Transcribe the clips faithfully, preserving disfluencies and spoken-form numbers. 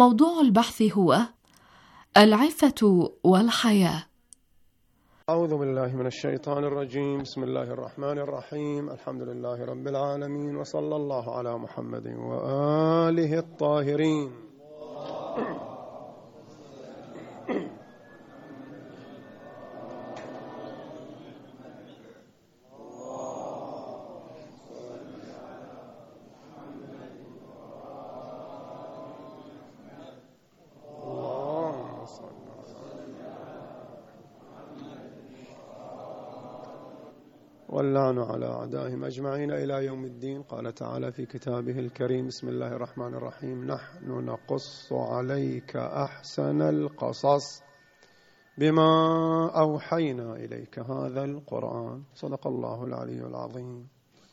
موضوع البحث هو العفة والحياة. أعوذ بالله من الشيطان الرجيم. بسم الله الرحمن الرحيم. الحمد لله رب العالمين، وصلى الله على محمد وآله الطاهرين. واللعن على أعدائهم أجمعين إلى يوم الدين. قال تعالى في كتابه الكريم: بسم الله الرحمن الرحيم. نحن نقص عليك أحسن القصص بما أوحينا إليك هذا القرآن. صدق الله العلي العظيم.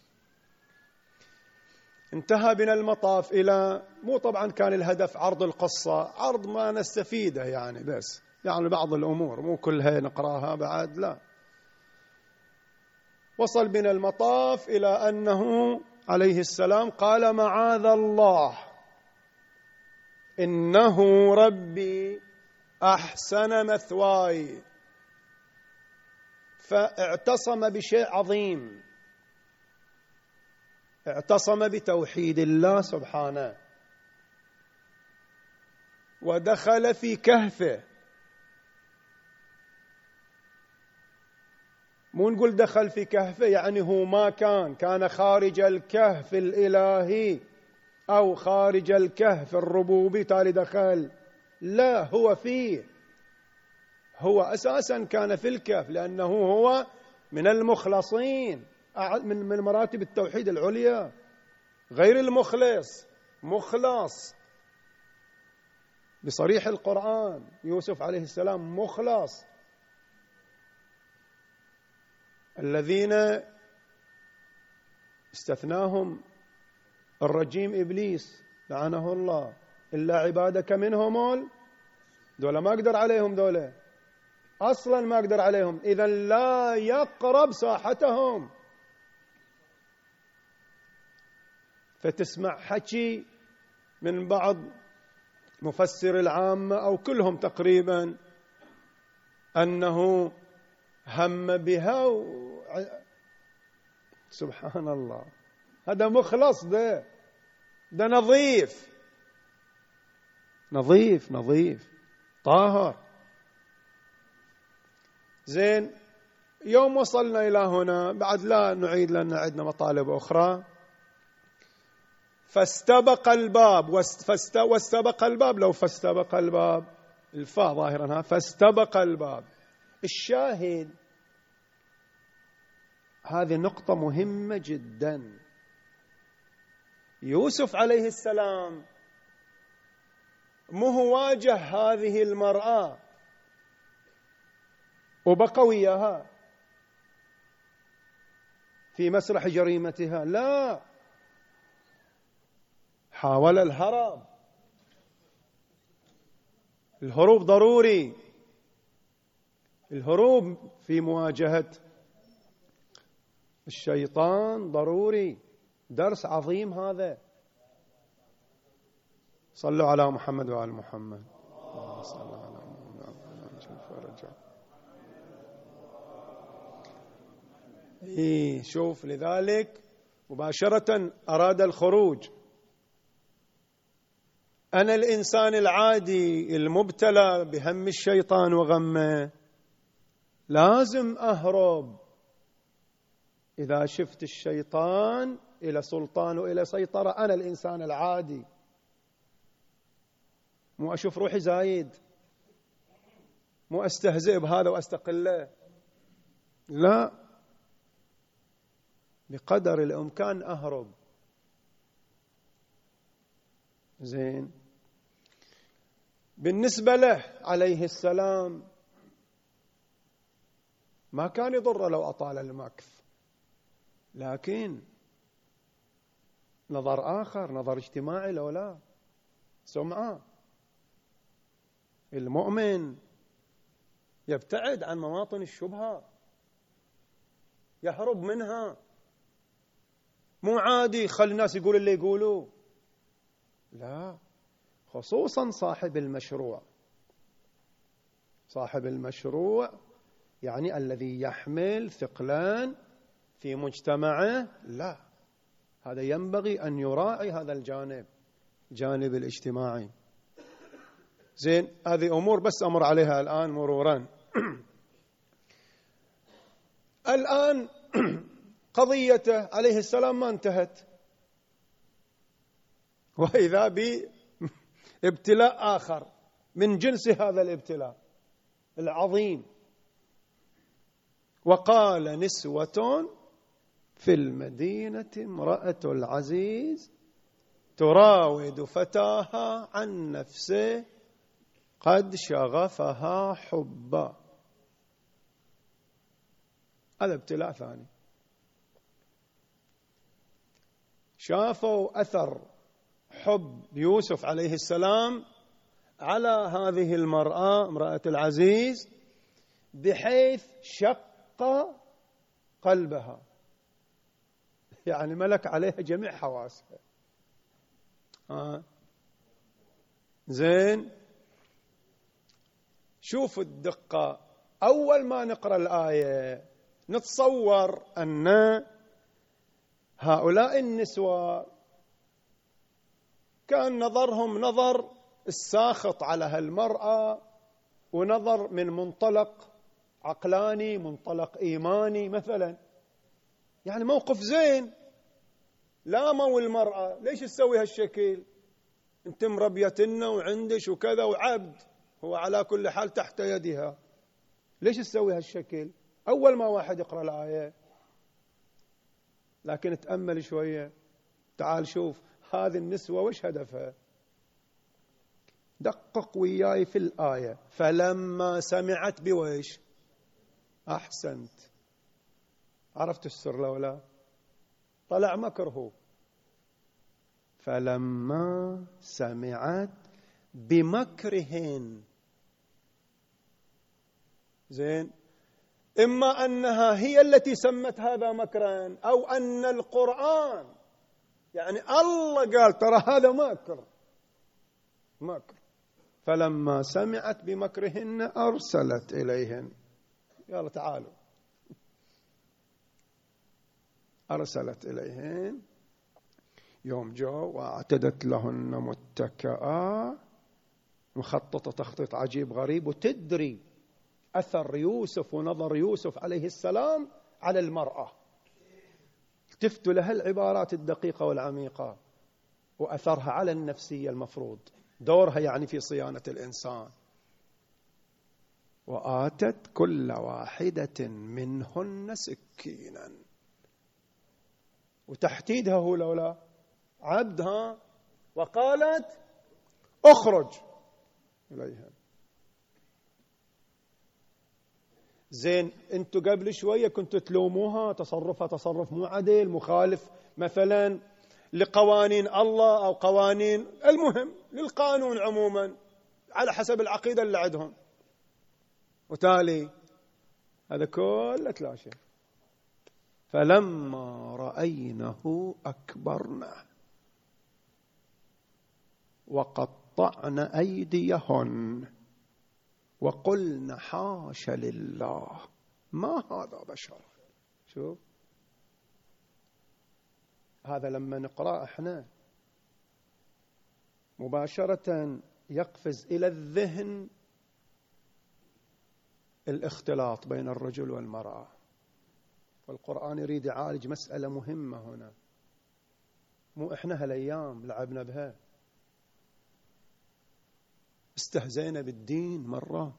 انتهى بنا المطاف إلى، مو طبعا كان الهدف عرض القصة، عرض ما نستفيده يعني، بس يعني بعض الأمور مو كلها نقراها بعد، لا. وصل بنا المطاف إلى أنه عليه السلام قال: معاذ الله إنه ربي أحسن مثواي. فاعتصم بشيء عظيم، اعتصم بتوحيد الله سبحانه، ودخل في كهفه. مو نقول دخل في كهفه يعني هو ما كان كان خارج الكهف الإلهي أو خارج الكهف الربوبي تالي دخل، لا، هو فيه، هو أساسا كان في الكهف، لأنه هو من المخلصين، من مراتب التوحيد العليا. غير المخلص، مخلص بصريح القرآن. يوسف عليه السلام مخلص. الذين استثناهم الرجيم إبليس لعنه الله: إلا عبادك منهم، دولة ما أقدر عليهم، دولة أصلا ما أقدر عليهم، إذا لا يقرب ساحتهم. فتسمع حكي من بعض مفسر العامة أو كلهم تقريبا أنه هم بها و... سبحان الله، هذا مخلص، ده ده نظيف نظيف نظيف طاهر. زين، يوم وصلنا إلى هنا بعد لا نعيد لأن عندنا مطالب أخرى. فاستبق الباب واست... واستبق الباب، لو فاستبق الباب الفاء ظاهرا، فاستبق الباب. الشاهد، هذه نقطة مهمة جدا. يوسف عليه السلام مو واجه هذه المرأة وبقى وياها في مسرح جريمتها، لا، حاول الهرب. الهروب ضروري، الهروب في مواجهة الشيطان ضروري، درس عظيم هذا. صلوا على محمد وعلى محمد. صلى على محمد. إيه، شوف، لذلك مباشرة أراد الخروج. أنا الإنسان العادي المبتلى بهم الشيطان وغمه لازم أهرب. إذا شفت الشيطان إلى سلطان وإلى سيطرة، أنا الإنسان العادي مو أشوف روحي زايد، مو أستهزئ بهذا وأستقله، لا، بقدر الإمكان أهرب. زين، بالنسبة له عليه السلام ما كان يضر لو أطال المكث، لكن نظر آخر، نظر اجتماعي، لو لا، سمعة. المؤمن يبتعد عن مواطن الشبهة، يهرب منها. مو عادي خلي الناس يقولوا اللي يقولوا، لا، خصوصا صاحب المشروع. صاحب المشروع يعني الذي يحمل ثقلان في مجتمعه، لا، هذا ينبغي أن يراعي هذا الجانب، جانب الاجتماعي. زين، هذه أمور بس أمر عليها الآن مرورا. الآن قضيته عليه السلام ما انتهت، وإذا بابتلاء آخر من جنس هذا الابتلاء العظيم. وقال نسوة في المدينة امرأة العزيز تراود فتاها عن نفسه قد شغفها حبا. هذا ابتلاء ثاني. شافوا أثر حب يوسف عليه السلام على هذه المرأة امرأة العزيز بحيث شق قلبها، يعني ملك عليها جميع حواسها. آه. زين، شوفوا الدقة. أول ما نقرأ الآية نتصور أن هؤلاء النسوة كان نظرهم نظر الساخط على هالمرأة، ونظر من منطلق عقلاني، منطلق إيماني مثلا، يعني موقف زين. لاموا المرأة، ليش تسوي هالشكل؟ انت مربيتنا وعندش وكذا وعبد، هو على كل حال تحت يدها، ليش تسوي هالشكل؟ أول ما واحد يقرأ الآية. لكن تأمل شوية، تعال شوف هذه النسوة وش هدفها. دقق وياي في الآية. فلما سمعت بويش، أحسنت، عرفت السر لولا طلع مكره. فلما سمعت بمكرهن. زين، إما أنها هي التي سمت هذا مكرا، أو أن القرآن يعني الله قال ترى هذا مكر مكر. فلما سمعت بمكرهن أرسلت إليهن، يلا تعالوا، أرسلت إليهن. يوم جو واعتدت لهن متكئا، مخططة تخطيط عجيب غريب، وتدري أثر يوسف ونظر يوسف عليه السلام على المرأة، التفتوا لها العبارات الدقيقة والعميقة وأثرها على النفسية، المفروض دورها يعني في صيانة الإنسان. وآتت كل واحدة منهن سكينا، وتحديدها هو لولا عبدها، وقالت اخرج إليها. زين، انتوا قبل شوية كنتوا تلوموها تصرفها تصرف مو عدل، مخالف مثلا لقوانين الله أو قوانين، المهم للقانون عموما على حسب العقيدة اللي عندهم، وتالي هذا كله تلاشى. فلما رأينه أكبرنه وقطعن أيديهن وقلن حاش لله ما هذا بشر. شوف هذا لما نقرأ احنا مباشرة يقفز إلى الذهن الاختلاط بين الرجل والمرأة، والقرآن يريد يعالج مسألة مهمة هنا. مو احنا هالأيام لعبنا بها، استهزينا بالدين مرة.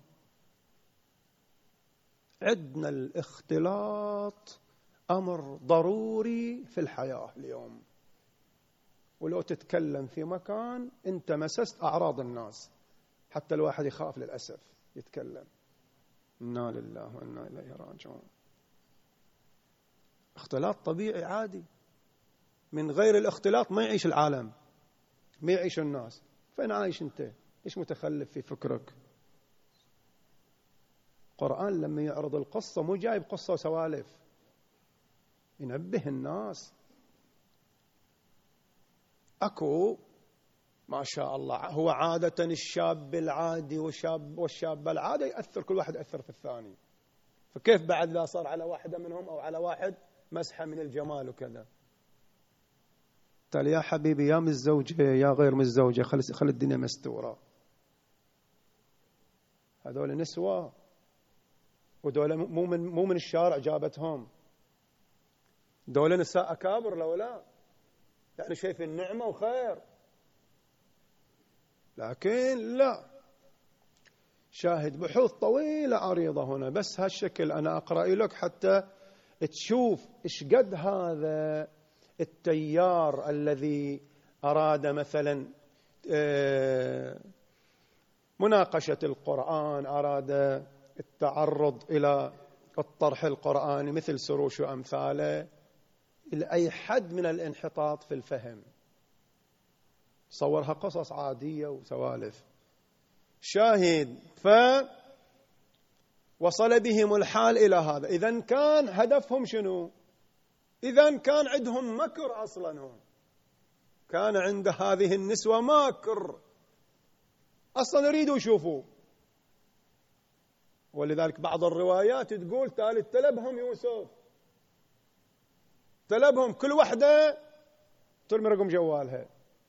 عندنا الاختلاط أمر ضروري في الحياة اليوم، ولو تتكلم في مكان انت مسست أعراض الناس، حتى الواحد يخاف للأسف يتكلم. إنا لله وإنا إليه راجعون. اختلاط طبيعي عادي، من غير الاختلاط ما يعيش العالم، ما يعيش الناس. فين عايش انت؟ ايش متخلف في فكرك؟ القرآن لما يعرض القصة مو جايب قصة وسوالف، ينبه الناس. اكو ما شاء الله. هو عادة الشاب العادي وشاب والشاب العادي يأثر، كل واحد يأثر في الثاني، فكيف بعد لا صار على واحدة منهم أو على واحد مسحة من الجمال وكذا. قال يا حبيبي يا متزوجة يا غير متزوجة، خل خل الدنيا مستورة. هذول نسوة ودول مو من مو من الشارع جابتهم، دول نساء أكابر لو لا، يعني شايف النعمة وخير. لكن لا، شاهد بحوث طويلة عريضة هنا، بس هالشكل أنا أقرأ لك حتى تشوف إيش قد هذا التيار الذي أراد مثلا مناقشة القرآن، أراد التعرض إلى الطرح القرآني مثل سروش وأمثاله، إلى أي حد من الانحطاط في الفهم. صورها قصص عادية وسوالف. شاهد فوصل بهم الحال إلى هذا. إذن كان هدفهم شنو؟ إذن كان عندهم مكر أصلا، هم كان عند هذه النسوة ماكر أصلا يريدوا يشوفوا. ولذلك بعض الروايات تقول تالي تلبهم يوسف، تلبهم كل واحدة ترمي رقم جوالها،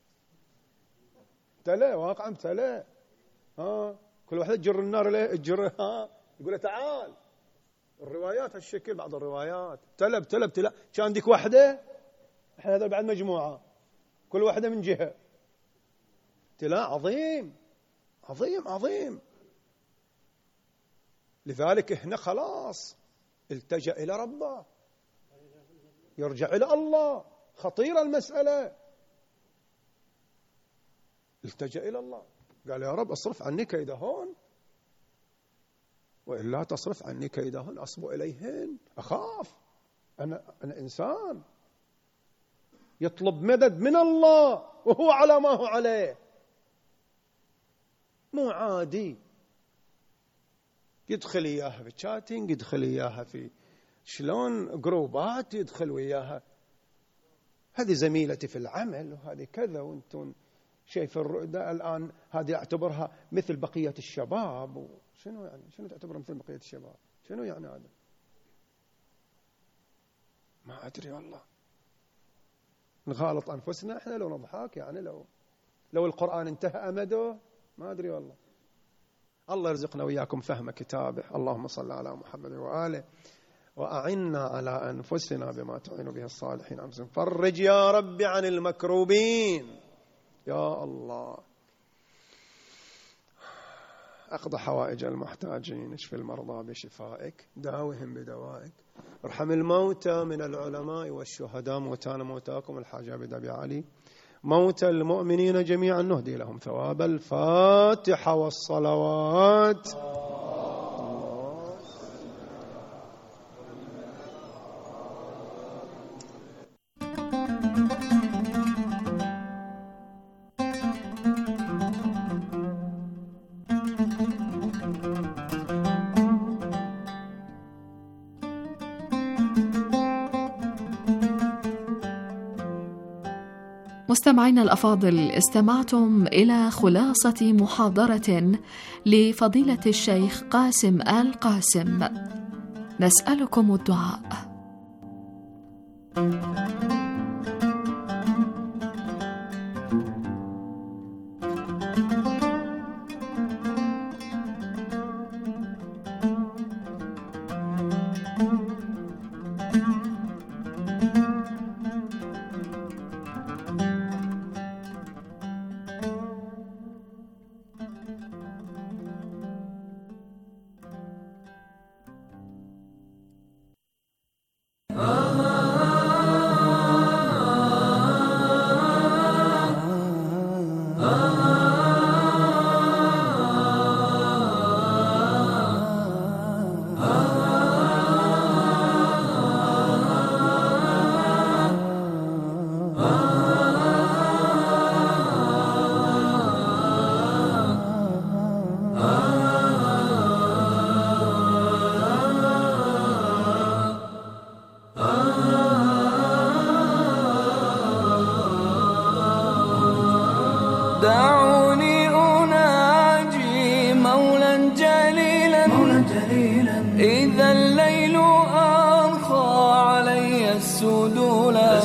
تلا واقعا تلا، ها كل واحدة تجر النار ليه تجر، ها يقول له تعال. الروايات هالشكل، بعض الروايات تلب تلب تلا، كان ديك واحدة، احنا هذا بعد مجموعة كل واحدة من جهة، تلا عظيم عظيم عظيم. لذلك هنا خلاص التجأ إلى ربه، يرجع إلى الله. خطيرة المسألة. التجأ إلى الله، قال يا رب اصرف عني كيدهن، وإلا تصرف عني كيدهن أصب إليهن. أخاف، أنا, أنا إنسان يطلب مدد من الله وهو على ما هو عليه، مو عادي. يدخل إياها في تشاتينج، يدخل إياها في شلون جروبات، يدخل وياها هذه زميلتي في العمل وهذه كذا، وانتم شايف الرؤية الآن هذه اعتبرها مثل بقية الشباب. شنو يعني؟ شنو تعتبر مثل بقية الشباب؟ شنو يعني هذا؟ ما أدري والله. نغالط أنفسنا إحنا لو نضحك، يعني لو لو القرآن انتهى أمده، ما أدري والله. الله يرزقنا وإياكم فهم كتابه. اللهم صل على محمد وآله، وأعنا على أنفسنا بما تعين به الصالحين أنفسهم. فرج يا رب عن المكروبين يا الله، أقضى حوائج المحتاجين، اشف المرضى بشفائك، داوهم بدوائك، ارحم الموتى من العلماء والشهداء، موتانا موتاكم الحاج عبد أبي علي، موتى المؤمنين جميعا نهدي لهم ثواب الفاتحة والصلوات. مستمعينا الأفاضل، استمعتم إلى خلاصة محاضرة لفضيلة الشيخ قاسم آل قاسم. نسألكم الدعاء. إذا الليل أرخى علي السدولا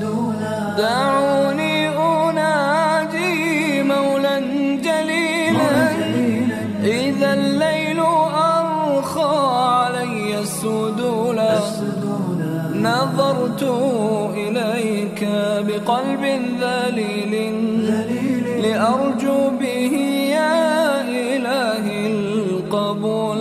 دعوني أناجي مولا جليلا إذا الليل أرخى علي السدولا نظرت إليك بقلب ذليل لأرجو به يا إلهي القبول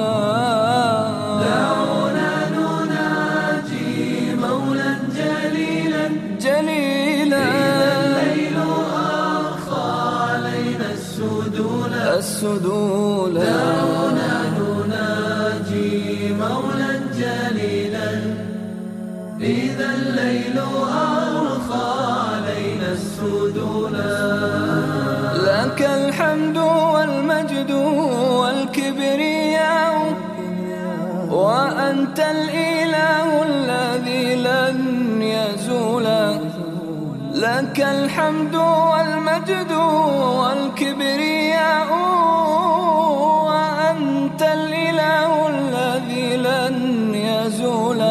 دعونا نناجي مولا جليلا جليلا إذا الليل أرخى علينا السدولا السدولا دعونا نناجي مولا جليلا إذا الليل أرخى علينا السدولا لك الحمد والمجد والكبرياء وأنت الإله الذي لن يزول لك الحمد والمجد والكبرياء وأنت الإله الذي لن يزول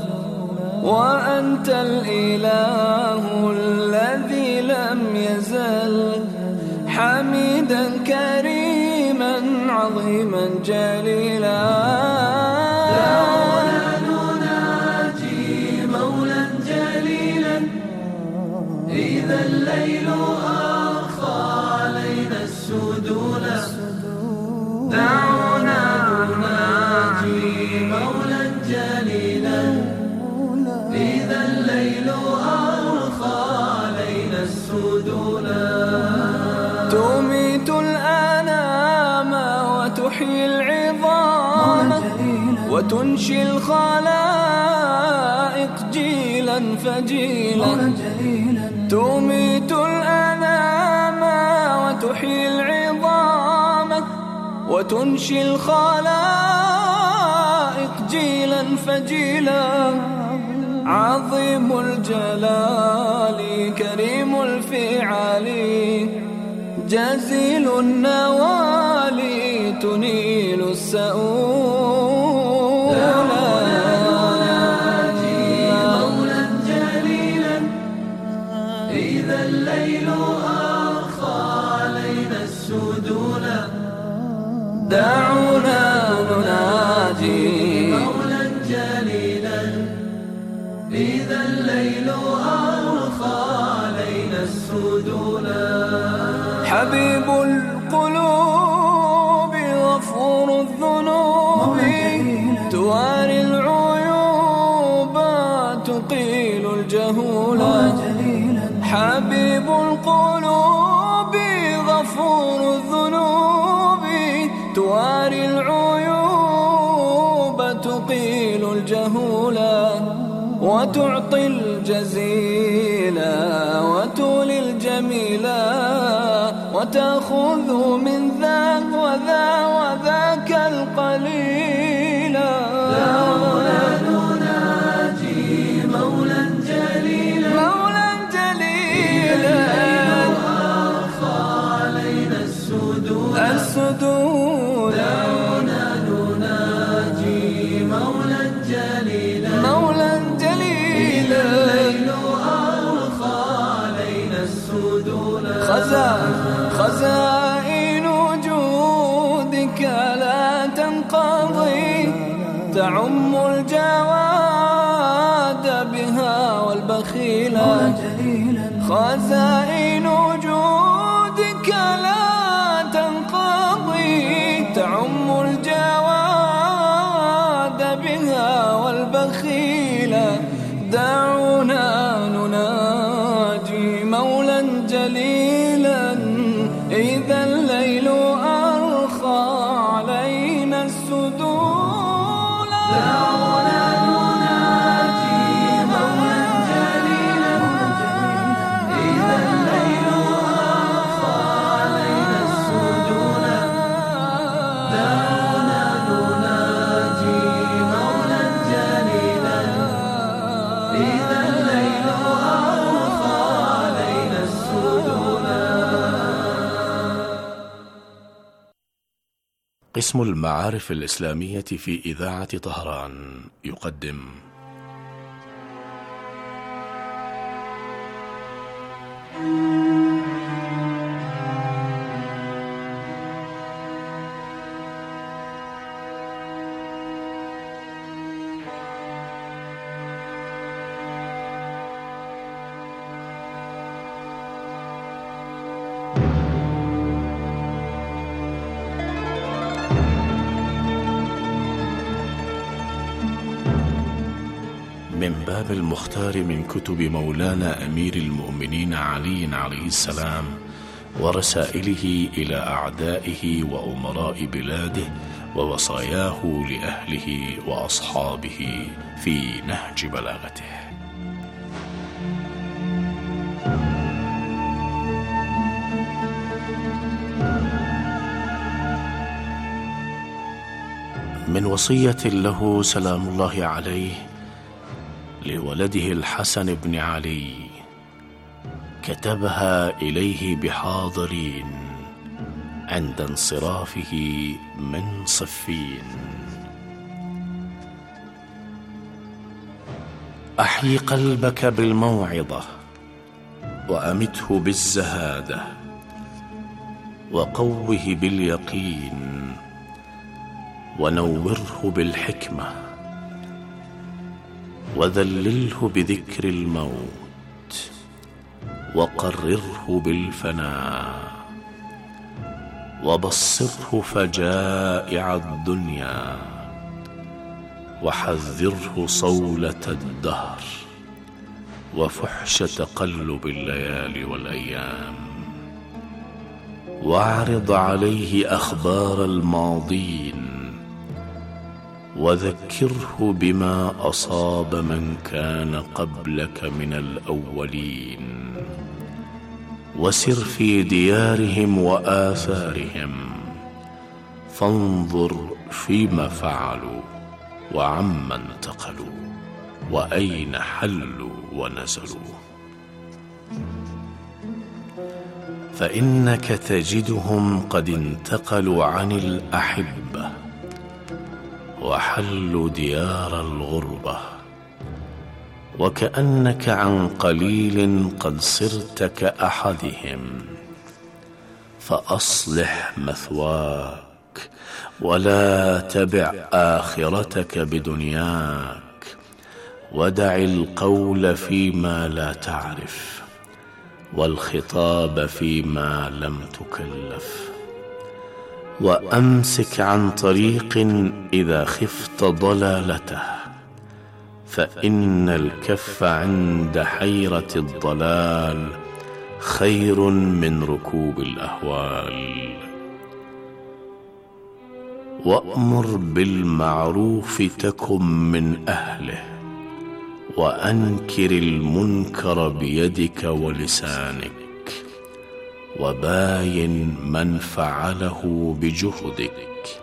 وأنت الإله الذي لم يزل حميدا كريما عظيما جليلا دعونا نناجي مولا جليلا إذا الليل أرخى علينا السدولا دعونا نناجي مولا جليلا إذا الليل أرخى علينا السدولا تميت الأنام وتحيي العظام وتنشي الخلائق جيلا فجيلا تميت الأنام وتحيي العظام وتنشي الخلائق جيلا فجيلا عظيم الجلال كريم الفعال جزيل النوال تنيل السؤول نناجي مولا جليلا إذا الليل أرخى علينا السدولا دعونا نناجي مولا جليلا إذا الليل أرخى علينا السدولا حبيب القلوب غفور الذنوب تواري العيوب تقيل الجهولا حبيب القلوب غفور الذنوب تواري العيوب تقيل الجهولا وتعطي الجزيلا وتولي الجميلا وتأخذ من ذا وذا وذاك القليلا دعونا نناجي مولا جليلا مولا جليلا أرخى علينا السدولا السدود دعونا نناجي مولا جليلا مولا جليلا الليل أرخى علينا السدولا خزائن خزائن وجودك لا تنقضي تعم الجواد بها والبخيلا خزائن وجودك لا تنقضي تعم الجواد بها والبخيلا دعونا نناجي مولا جليلا إذا الليل أرخى علينا السدولا دعونا نناجي مولا جليلا إذا الليل أرخى علينا السدولا دعونا نناجي مولا جليلا إذا الليل أرخى علينا السدولا قسم المعارف الإسلامية في إذاعة طهران يقدم من باب المختار من كتب مولانا أمير المؤمنين علي عليه السلام ورسائله إلى أعدائه وأمراء بلاده ووصاياه لأهله وأصحابه في نهج بلاغته. من وصية له سلام الله عليه لولده الحسن بن علي كتبها إليه بحاضرين عند انصرافه من صفين: أحيي قلبك بالموعظة وأمته بالزهادة وقوه باليقين ونوره بالحكمة وذلله بذكر الموت وقرره بالفناء وبصره فجائع الدنيا وحذره صولة الدهر وفحش تقلب الليالي والأيام واعرض عليه أخبار الماضين وذكره بما أصاب من كان قبلك من الأولين وسر في ديارهم وآثارهم فانظر فيما فعلوا وعما انتقلوا وأين حلوا ونزلوا، فإنك تجدهم قد انتقلوا عن الأحبة وحلوا ديار الغربة، وكأنك عن قليل قد صرت كأحدهم، فأصلح مثواك ولا تبع آخرتك بدنياك، ودع القول فيما لا تعرف والخطاب فيما لم تكلف، وأمسك عن طريق إذا خفت ضلالته، فإن الكف عند حيرة الضلال خير من ركوب الأهوال، وأمر بالمعروف تكن من أهله، وأنكر المنكر بيدك ولسانك، وباين من فعله بجهدك،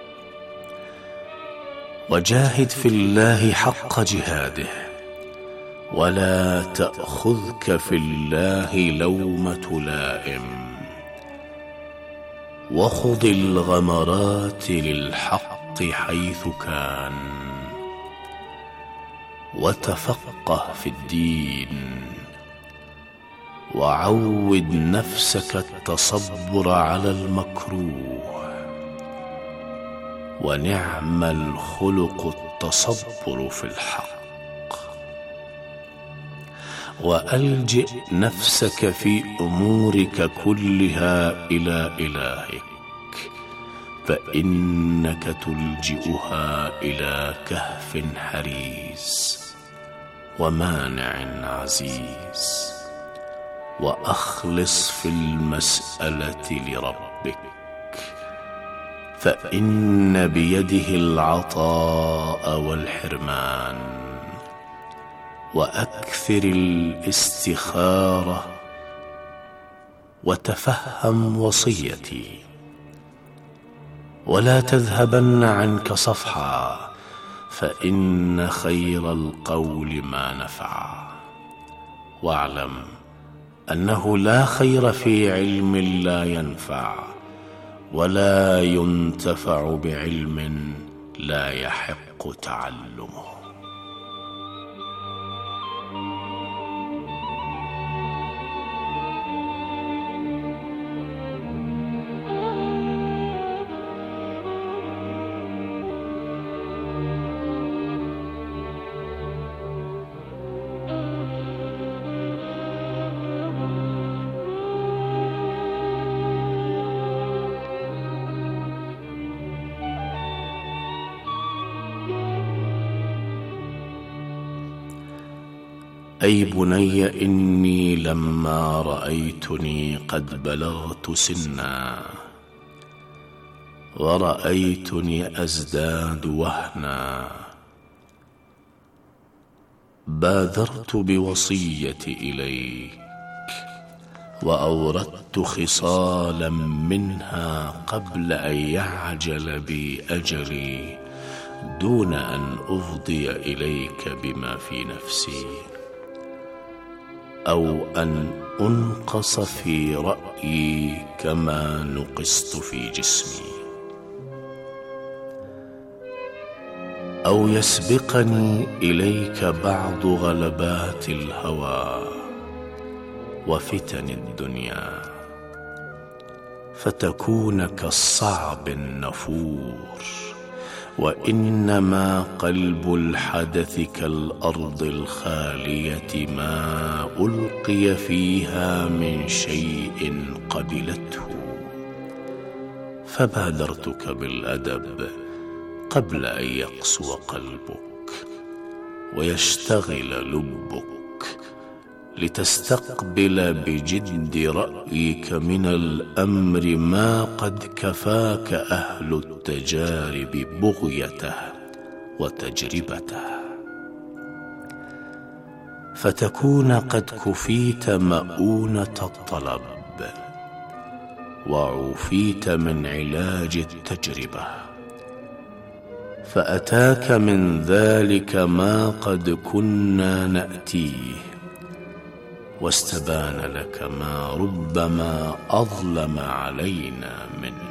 وجاهد في الله حق جهاده، ولا تأخذك في الله لومة لائم، وخض الغمرات للحق حيث كان، وتفقه في الدين، وعود نفسك التصبر على المكروه، ونعم الخلق التصبر في الحق، وألجئ نفسك في أمورك كلها إلى إلهك، فإنك تلجئها إلى كهف حريز ومانع عزيز، وأخلص في المسألة لربك، فإن بيده العطاء والحرمان، وأكثر الاستخارة، وتفهم وصيتي، ولا تذهبن عنك صفحا، فإن خير القول ما نفع، واعلم أنه لا خير في علم لا ينفع، ولا ينتفع بعلم لا يحق تعلمه. أي بني إني لما رأيتني قد بلغت سنا ورأيتني أزداد وهنا بادرت بوصيتي إليك وأوردت خصالا منها قبل أن يعجل بي أجلي دون أن أفضي إليك بما في نفسي أو أن أنقص في رأيي كما نقصت في جسمي أو يسبقني إليك بعض غلبات الهوى وفتن الدنيا فتكون كالصعب النفور، وإنما قلب الحدث كالأرض الخالية ما ألقي فيها من شيء قبلته، فبادرتك بالأدب قبل أن يقسو قلبك ويشتغل لبك لتستقبل بجد رأيك من الأمر ما قد كفاك أهل التجارب بغيته وتجربته، فتكون قد كفيت مؤونة الطلب وعوفيت من علاج التجربة، فأتاك من ذلك ما قد كنا نأتيه، واستبان لك ما ربما أظلم علينا منه.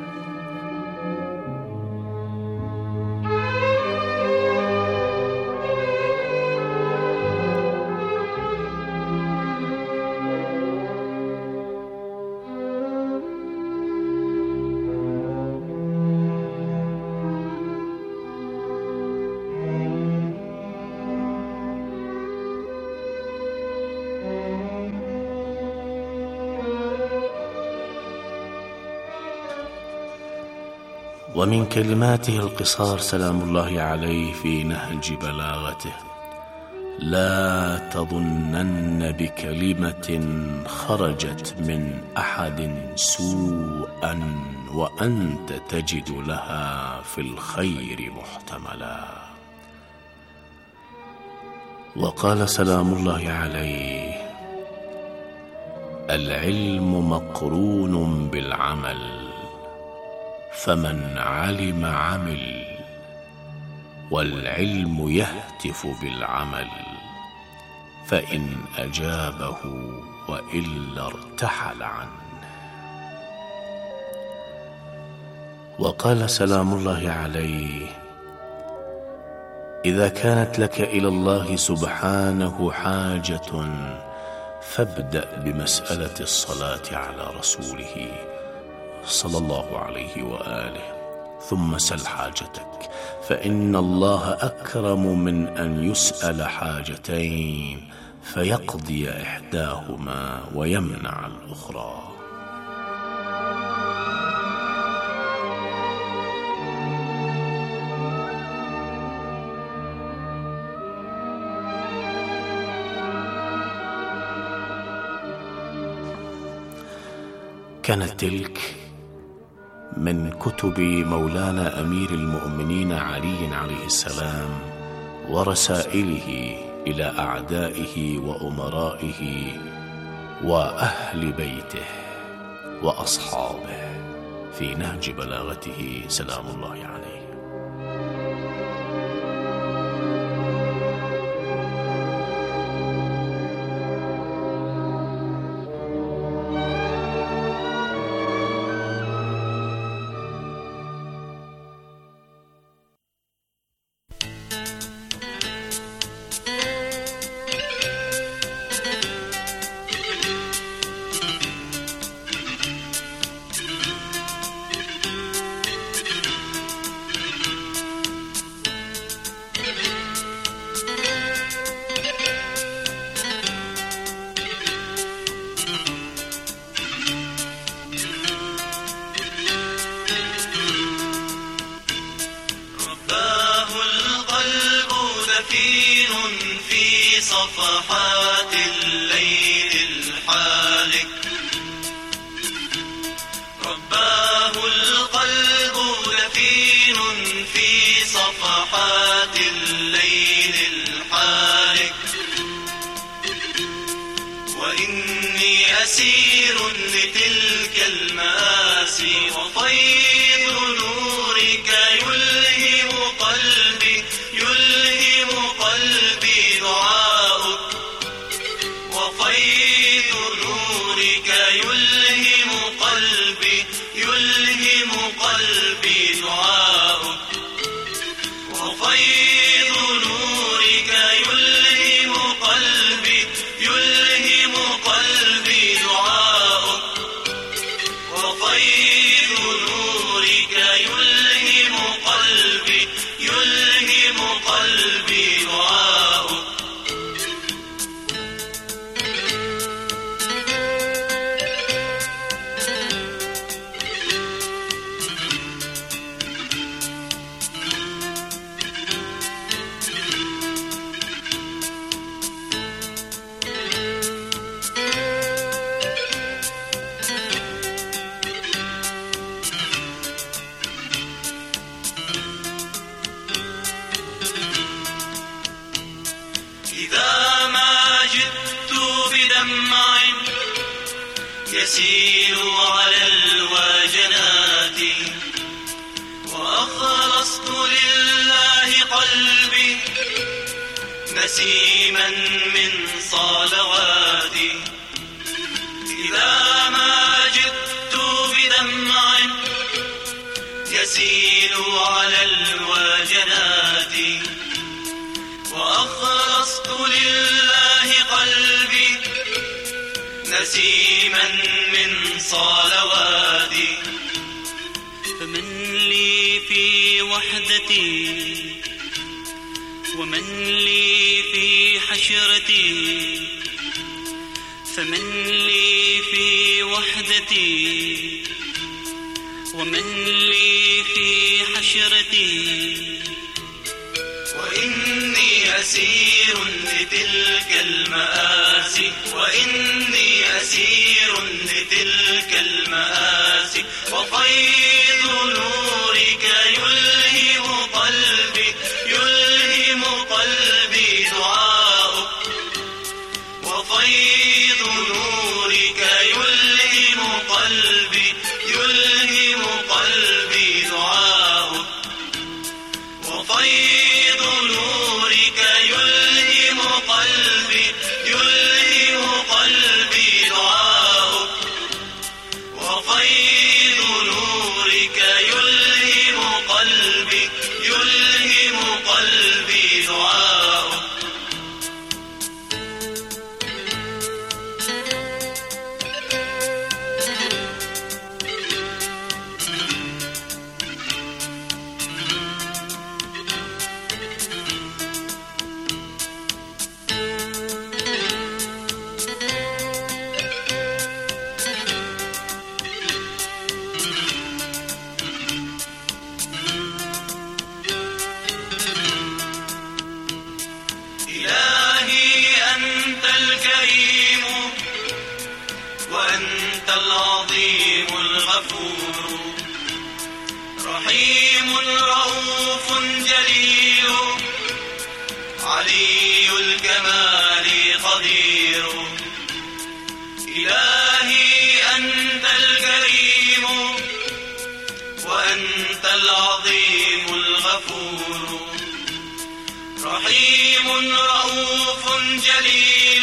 ومن كلماته القصار سلام الله عليه في نهج بلاغته: لا تظنن بكلمة خرجت من أحد سوءا وأنت تجد لها في الخير محتملا. وقال سلام الله عليه: العلم مقرون بالعمل، فمن علم عمل، والعلم يهتف بالعمل، فإن أجابه وإلا ارتحل عنه. وقال سلام الله عليه: إذا كانت لك إلى الله سبحانه حاجة فابدأ بمسألة الصلاة على رسوله صلى الله عليه وآله، ثم سل حاجتك، فإن الله أكرم من أن يسأل حاجتين فيقضي إحداهما ويمنع الأخرى. كانت تلك من كتب مولانا أمير المؤمنين علي عليه السلام ورسائله إلى أعدائه وأمرائه وأهل بيته وأصحابه في نهج بلاغته سلام الله عليه. يسير في صفحات الليل الحالك، رباه القلب دفين في صفحات الليل الحالك، وإني أسير لتلك المآسي وفيض نورك يلهم قلبي يلهم قلبي دعاؤك، وفيض نورك يلهم قلبي يلهم قلبي دعاؤك، وفيض نورك يلهم قلبي يلهم قلبي دعاؤك، وفيض نورك يلهم قلبي يلهم قلبي دعاؤك. إذا ما جئت بدمع يسيل على الوجنات، وأخلصت لله قلبي نسيما من صلواتي، إذا ما جئت بدمع يسيل على الوجنات، وأخلصت لله قلبي نسيما من صلواتي، فمن لي في وحدتي ومن لي في حشرتي، فمن لي في وحدتي ومن لي في حشرتي، وإني أسير لتلك المآسي وإني أسير لتلك المآسي، وفيض نورك يلهم قلبي يلهم قلبي دعاؤك، وفيض نورك يلهم قلبي يلهم قلبي دعاؤك، وفيض نورك يلهم قلبي يلهم قلبي دعاؤك، وفيض نورك يلهم قلبي يلهم قلبي دعاؤك. وأنت العظيم الغفور، رحيم رؤوف جليل، علي الكمال قدير. إلهي أنت الكريم وأنت العظيم الغفور، رحيم رؤوف جليل،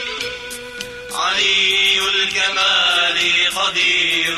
علي الكمال قدير.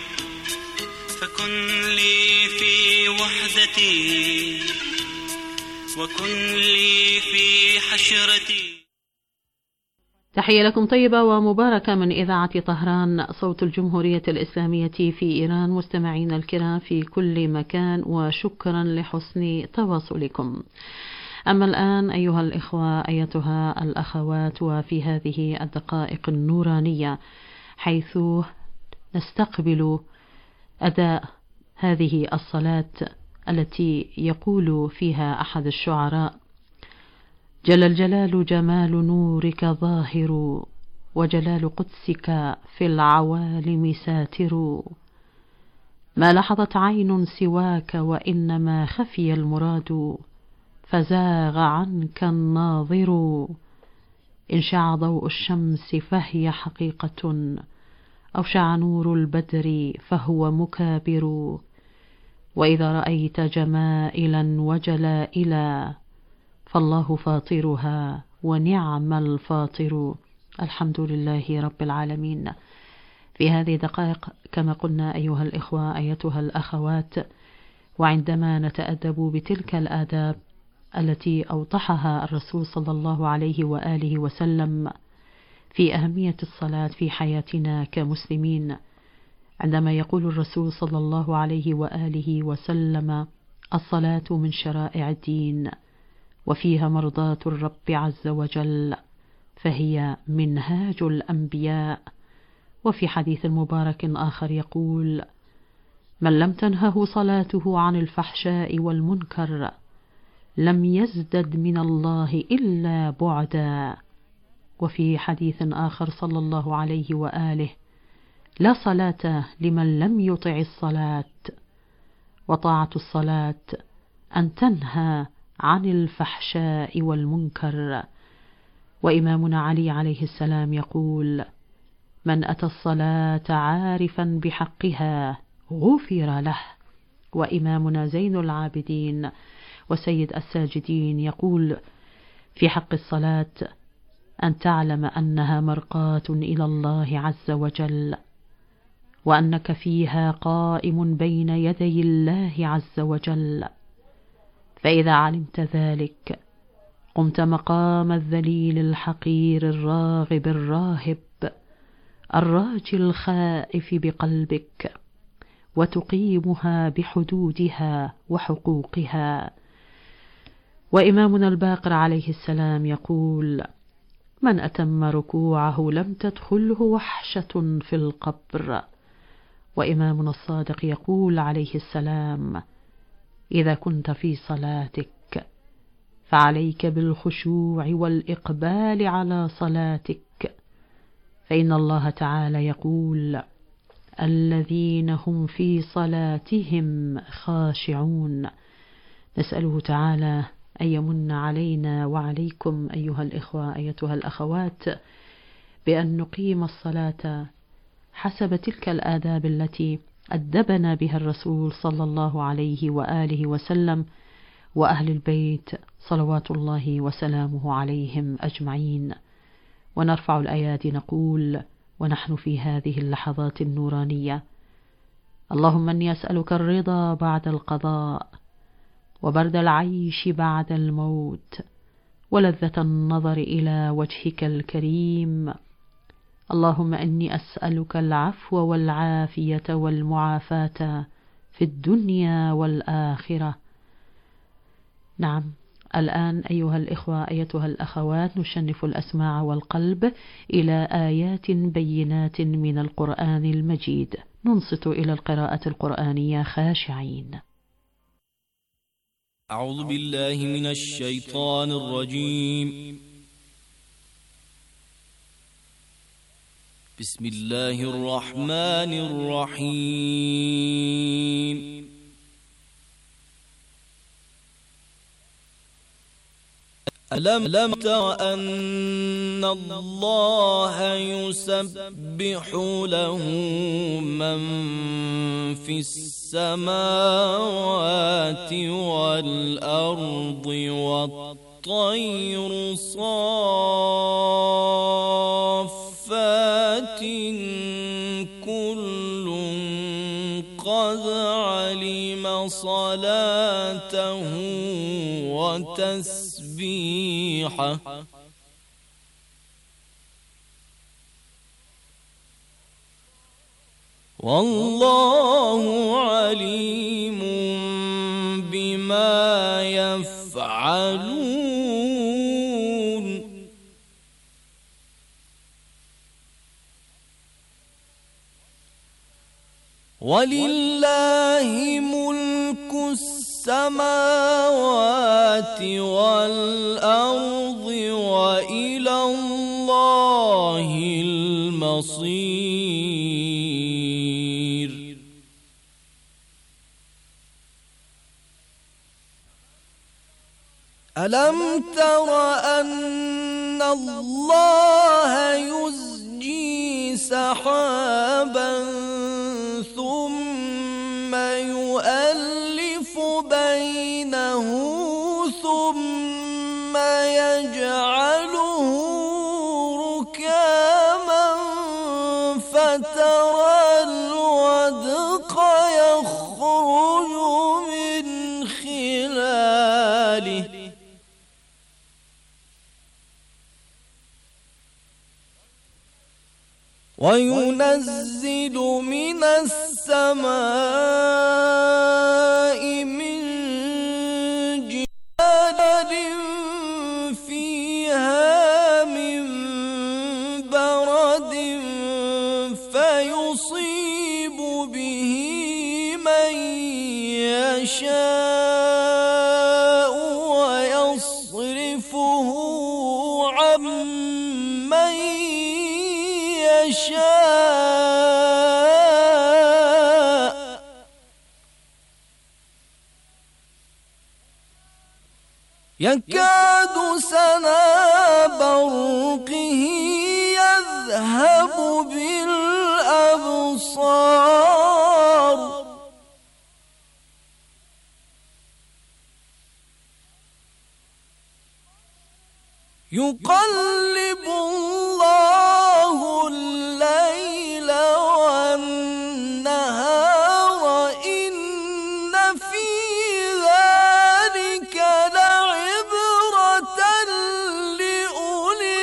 فكن لي في وحدتي وكن لي في حشرتي. تحية لكم طيبة ومباركة من إذاعة طهران صوت الجمهورية الإسلامية في إيران، مستمعين الكرام في كل مكان، وشكرا لحسن تواصلكم. أما الآن أيها الإخوة أيتها الأخوات، وفي هذه الدقائق النورانية حيث نستقبل أداء هذه الصلاة التي يقول فيها أحد الشعراء: جل الجلال جمال نورك ظاهر، وجلال قدسك في العوالم ساتر. ما لحظت عين سواك وإنما خفي المراد، فزاغ عنك الناظر. إن شع ضوء الشمس فهي حقيقة، أو شع نور البدر فهو مكابر. وإذا رأيت جمائلا وجلائلا، فالله فاطرها ونعم الفاطر. الحمد لله رب العالمين. في هذه الدقائق كما قلنا أيها الإخوة أيتها الأخوات، وعندما نتأدب بتلك الآداب التي أوضحها الرسول صلى الله عليه وآله وسلم في أهمية الصلاة في حياتنا كمسلمين، عندما يقول الرسول صلى الله عليه وآله وسلم: الصلاة من شرائع الدين وفيها مرضاة الرب عز وجل، فهي منهاج الأنبياء. وفي حديث مبارك آخر يقول: من لم تنهه صلاته عن الفحشاء والمنكر لم يزدد من الله إلا بعدا. وفي حديث آخر صلى الله عليه وآله: لا صلاة لمن لم يطع الصلاة. وطاعة الصلاة أن تنهى عن الفحشاء والمنكر. وإمامنا علي عليه السلام يقول: من أتى الصلاة عارفا بحقها غفر له. وإمامنا زين العابدين وسيد الساجدين يقول في حق الصلاة: أن تعلم أنها مرقاة إلى الله عز وجل، وأنك فيها قائم بين يدي الله عز وجل. فإذا علمت ذلك قمت مقام الذليل الحقير الراغب الراهب الراجي الخائف بقلبك، وتقيمها بحدودها وحقوقها. وإمامنا الباقر عليه السلام يقول: من أتم ركوعه لم تدخله وحشة في القبر. وإمامنا الصادق يقول عليه السلام: إذا كنت في صلاتك فعليك بالخشوع والإقبال على صلاتك، فإن الله تعالى يقول: الذين هم في صلاتهم خاشعون. نسأله تعالى أن يمن علينا وعليكم أيها الإخوة أيتها الأخوات بأن نقيم الصلاة حسب تلك الآداب التي أدبنا بها الرسول صلى الله عليه وآله وسلم وأهل البيت صلوات الله وسلامه عليهم أجمعين. ونرفع الأيادي نقول ونحن في هذه اللحظات النورانية: اللهم إني أسألك الرضا بعد القضاء، وبرد العيش بعد الموت، ولذة النظر إلى وجهك الكريم. اللهم إني أسألك العفو والعافية والمعافاة في الدنيا والآخرة. نعم، الآن أيها الإخوة أيتها الأخوات نشنف الأسماع والقلب إلى آيات بينات من القرآن المجيد، ننصت إلى القراءة القرآنية خاشعين. أعوذ بالله من الشيطان الرجيم. بسم الله الرحمن الرحيم. ألم لم تر أن الله يسبح له من في السماوات والأرض والطير صافات كل قد علم صلاته وتسبيحه والله عليم بما يفعلون. ولله ملك السماوات السماوات والأرض وإلى الله المصير. ألم تر أن الله يزجي سحابا ثم يؤلف بينه ثم يجعله ركاما فترى الودق يخرج من خلاله وينزل من السماء من جبال فيها من برد فيصيب به من يشاء ويصرفه عن من يشاء يكاد سنا برقه يذهب بالأبصار يقلب الله الليل والنهار إن في ذلك لعبرة لأولي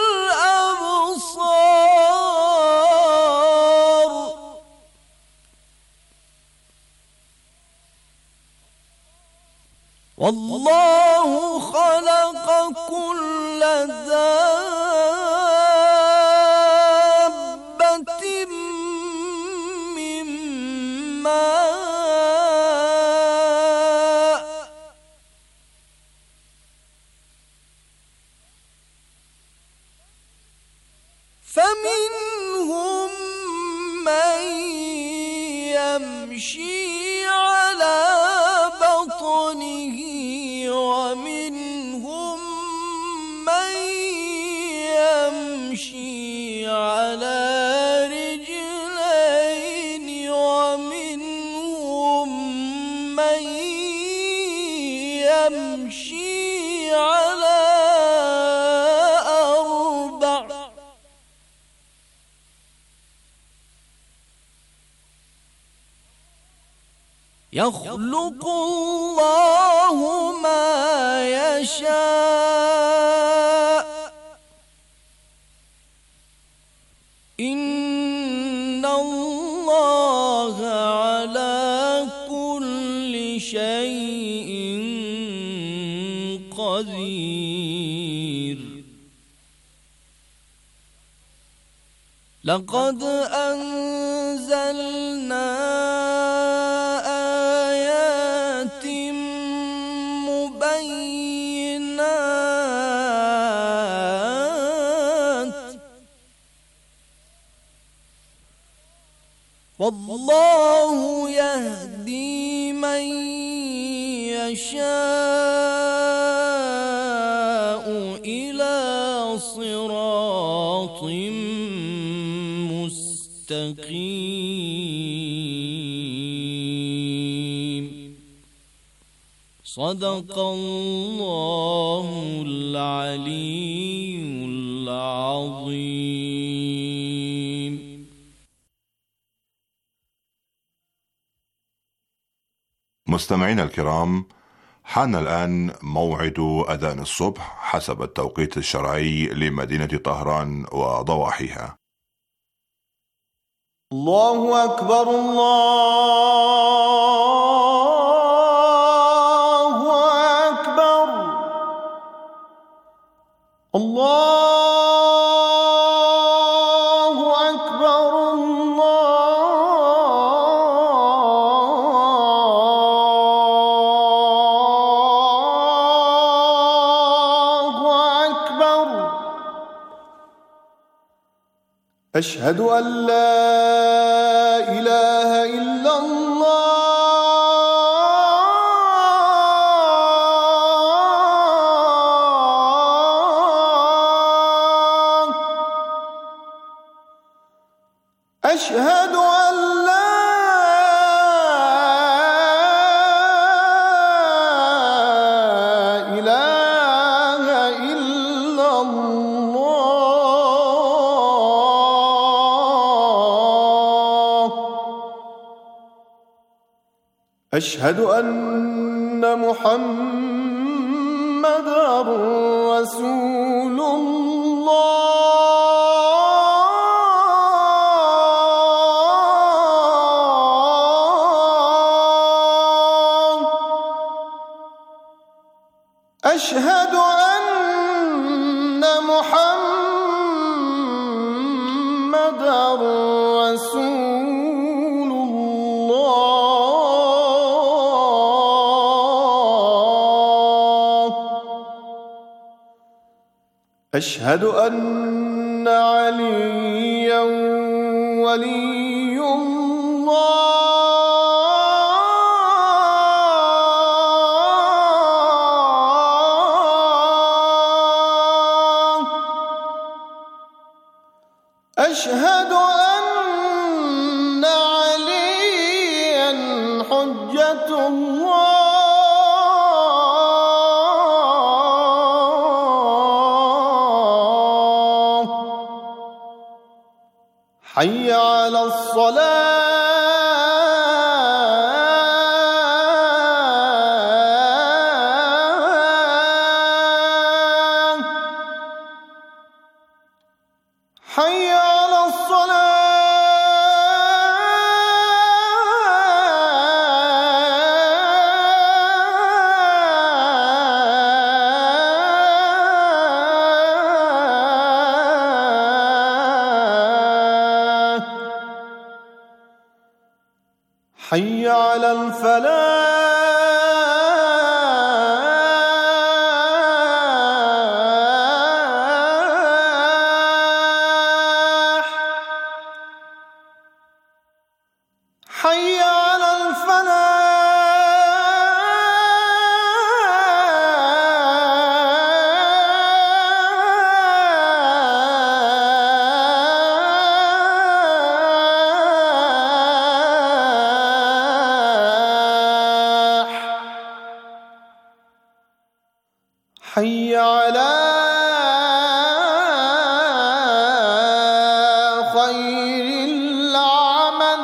الأبصار. والله خلق كل دابة من ماء فمنهم من يمشي على بطنه ومنهم من يمشي على رجلين ومنهم من يمشي على أربع يخلق الله ما يشاء إن الله على كل شيء قدير. لقد أنزلنا آيات مبينات والله يهدي من يشاء إلى صراط مستقيم. صدق الله العلي العظيم. مستمعينا الكرام، حان الآن موعد أذان الصبح حسب التوقيت الشرعي لمدينة طهران وضواحيها. الله أكبر الله أكبر الله أكبر الله. أشهد أن لا إله إلا الله أشهد أن لا إله إلا الله أشهد أن محمدًا رسول الله أشهد أن محمدًا رسول الله أشهد أن عليًّا ولي الله أشهد أن عليًّا حجة الله حي على الصلاة حي على الصلاة حي على الفلاح حي على الفلاح حي على خير العمل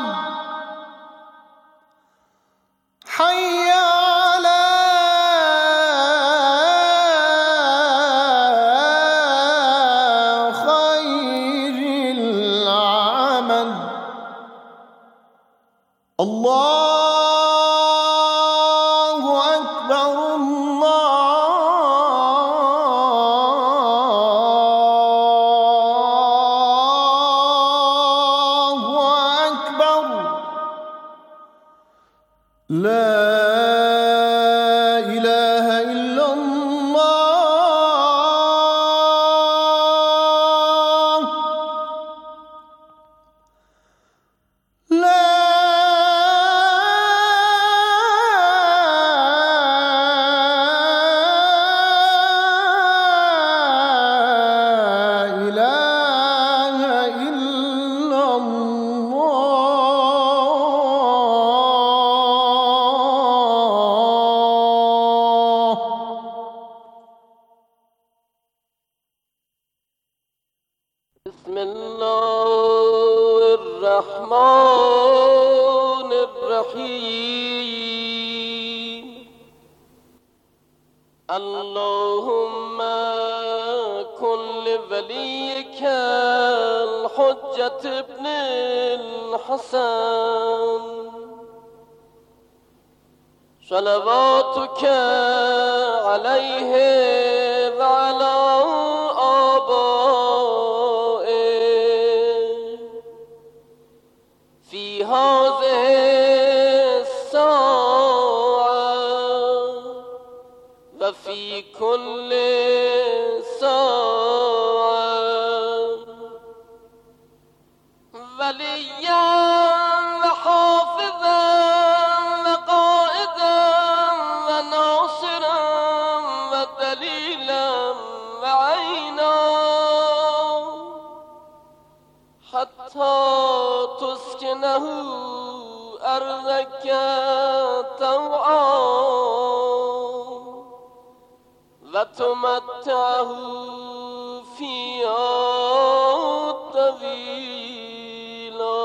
حي على خير العمل الله أكبر الله أكبر لا إله إلا الله لا إله إلا الله بسم الله الرحمن الرحيم اللهم كن لوليك الحجة ابن الحسن صلواتك عليه وعلى آبائه في هذه الساعة وفي كل ساعة قليلا وعينا حتى تسكنه أرضك طوعا وتمتعه فيها طويلا.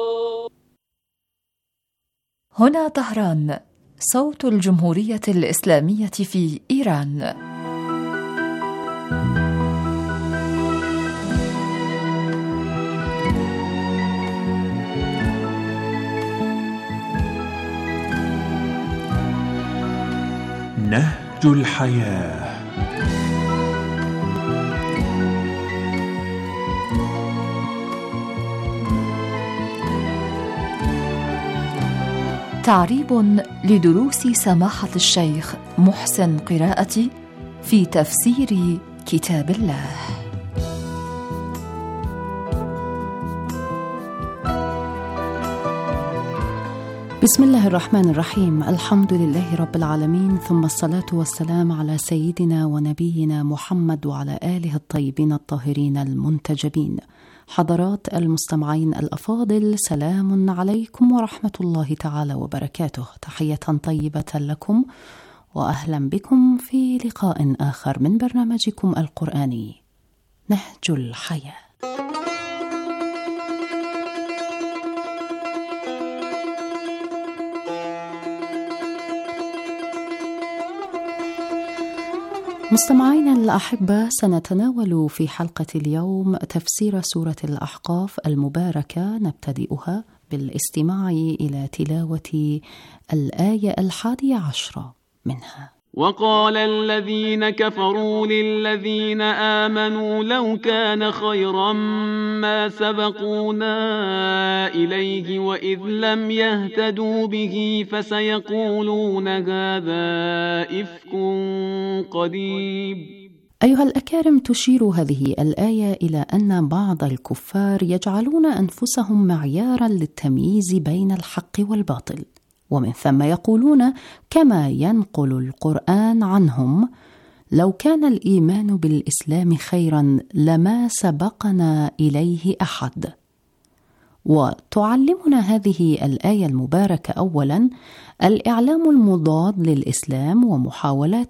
هنا طهران، صوت الجمهورية الإسلامية في إيران. نهج الحياة. تعريب لدروس سماحة الشيخ محسن قراءتي في تفسير كتاب الله. بسم الله الرحمن الرحيم. الحمد لله رب العالمين، ثم الصلاة والسلام على سيدنا ونبينا محمد وعلى آله الطيبين الطاهرين المنتجبين. حضرات المستمعين الأفاضل، سلام عليكم ورحمة الله تعالى وبركاته. تحية طيبة لكم وأهلا بكم في لقاء آخر من برنامجكم القرآني نهج الحياة. مستمعينا الأحبة، سنتناول في حلقة اليوم تفسير سورة الأحقاف المباركة، نبتدئها بالاستماع إلى تلاوة الآية الحادية عشرة منها. وقال الذين كفروا للذين آمنوا لو كان خيرا ما سبقونا إليه وإذ لم يهتدوا به فسيقولون هذا إفك قديم. أيها الأكارم، تشير هذه الآية إلى أن بعض الكفار يجعلون أنفسهم معيارا للتمييز بين الحق والباطل، ومن ثم يقولون كما ينقل القرآن عنهم: لو كان الإيمان بالإسلام خيرا لما سبقنا إليه أحد. وتعلمنا هذه الآية المباركة أولا الإعلام المضاد للإسلام ومحاولات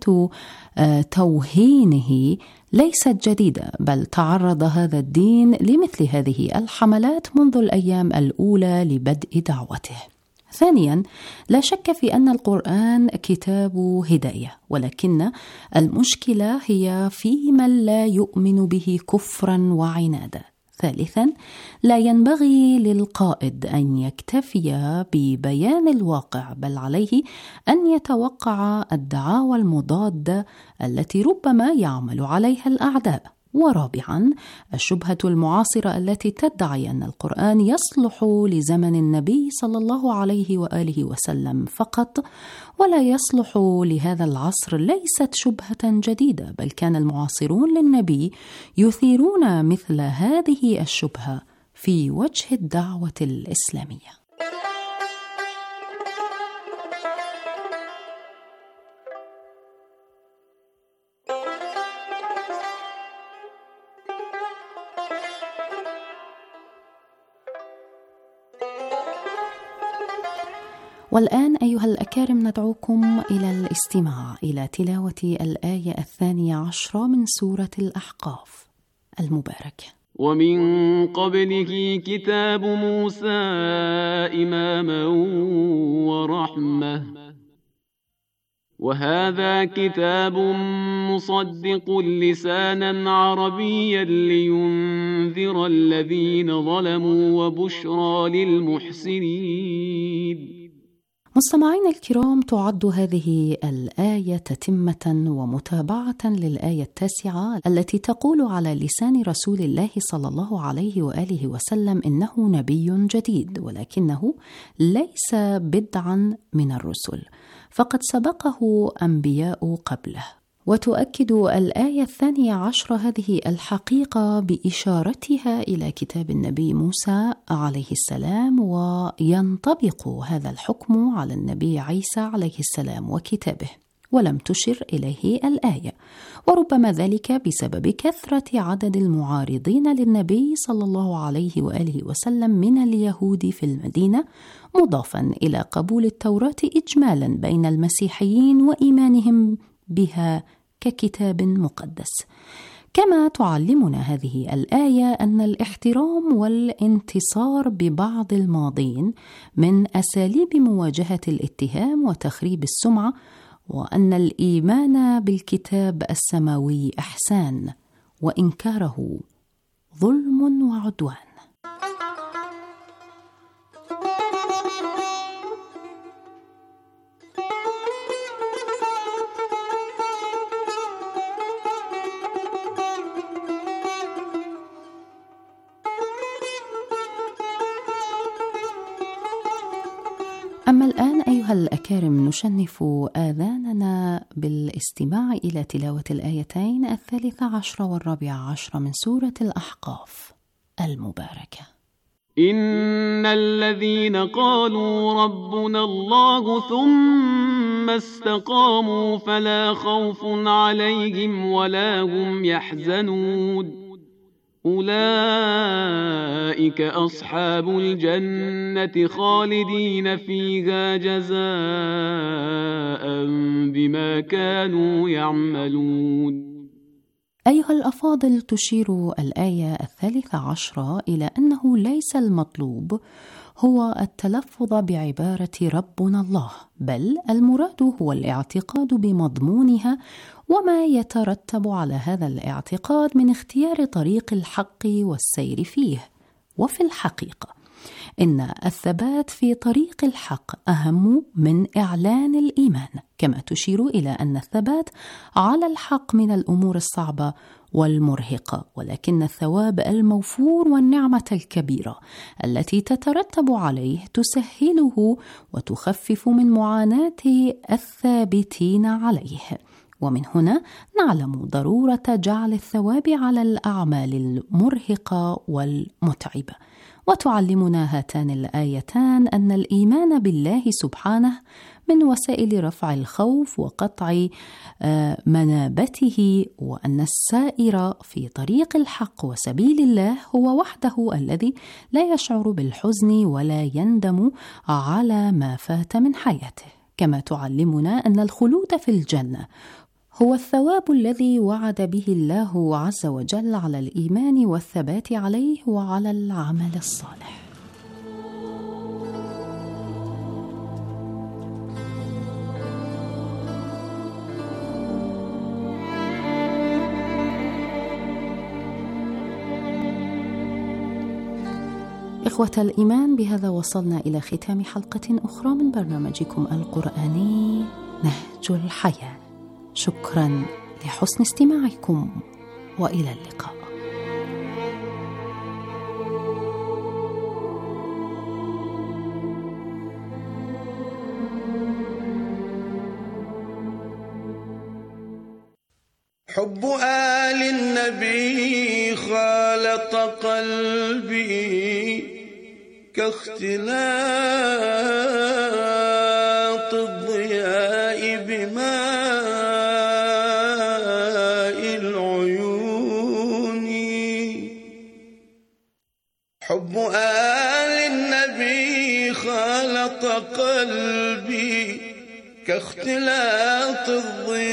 توهينه ليست جديدة، بل تعرض هذا الدين لمثل هذه الحملات منذ الأيام الأولى لبدء دعوته. ثانيا، لا شك في أن القرآن كتاب هداية، ولكن المشكلة هي في من لا يؤمن به كفرا وعنادا. ثالثا، لا ينبغي للقائد أن يكتفي ببيان الواقع، بل عليه أن يتوقع الدعاوى المضادة التي ربما يعمل عليها الأعداء. ورابعا، الشبهة المعاصرة التي تدعي أن القرآن يصلح لزمن النبي صلى الله عليه وآله وسلم فقط ولا يصلح لهذا العصر ليست شبهة جديدة، بل كان المعاصرون للنبي يثيرون مثل هذه الشبهة في وجه الدعوة الإسلامية. والآن أيها الأكارم، ندعوكم إلى الاستماع إلى تلاوة الآية الثانية عشرة من سورة الأحقاف المباركة. ومن قبله كتاب موسى إماما ورحمة وهذا كتاب مصدق لسانا عربيا لينذر الذين ظلموا وبشرى للمحسنين. مستمعين الكرام، تعد هذه الآية تتمة ومتابعة للآية التاسعة التي تقول على لسان رسول الله صلى الله عليه وآله وسلم إنه نبي جديد، ولكنه ليس بدعا من الرسل، فقد سبقه أنبياء قبله. وتؤكد الآية الثانية عشرة هذه الحقيقة بإشارتها إلى كتاب النبي موسى عليه السلام، وينطبق هذا الحكم على النبي عيسى عليه السلام وكتابه. ولم تشر إليه الآية، وربما ذلك بسبب كثرة عدد المعارضين للنبي صلى الله عليه وآله وسلم من اليهود في المدينة، مضافا إلى قبول التوراة إجمالا بين المسيحيين وإيمانهم بها ككتاب مقدس. كما تعلمنا هذه الآية أن الاحترام والانتصار ببعض الماضين من أساليب مواجهة الاتهام وتخريب السمعة، وأن الإيمان بالكتاب السماوي إحسان وإنكاره ظلم وعدوان. أما الآن أيها الأكارم نشنف آذاننا بالاستماع إلى تلاوة الآيتين الثالثة عشر والرابع عشر من سورة الأحقاف المباركة. إن الذين قالوا ربنا الله ثم استقاموا فلا خوف عليهم ولا هم يحزنون أولئك أصحاب الجنة خالدين فيها جزاء بما كانوا يعملون. أيها الأفاضل، تشير الآية الثالثة عشرة إلى أنه ليس المطلوب هو التلفظ بعبارة ربنا الله، بل المراد هو الاعتقاد بمضمونها وما يترتب على هذا الاعتقاد من اختيار طريق الحق والسير فيه. وفي الحقيقة إن الثبات في طريق الحق أهم من إعلان الإيمان، كما تشير إلى أن الثبات على الحق من الأمور الصعبة والمرهقة، ولكن الثواب الموفور والنعمة الكبيرة التي تترتب عليه تسهله وتخفف من معاناة الثابتين عليه. ومن هنا نعلم ضرورة جعل الثواب على الأعمال المرهقة والمتعبة. وتعلمنا هاتان الآيتان أن الإيمان بالله سبحانه من وسائل رفع الخوف وقطع منابته، وأن السائر في طريق الحق وسبيل الله هو وحده الذي لا يشعر بالحزن ولا يندم على ما فات من حياته. كما تعلمنا أن الخلود في الجنة هو الثواب الذي وعد به الله عز وجل على الإيمان والثبات عليه وعلى العمل الصالح. إخوة الإيمان، بهذا وصلنا إلى ختام حلقة أخرى من برنامجكم القرآني نهج الحياة. شكرا لحسن استماعكم وإلى اللقاء. حب آل النبي خالط قلبي كاختلاط الضياء بماء العيون. حب آل النبي خالط قلبي كاختلاط الضياء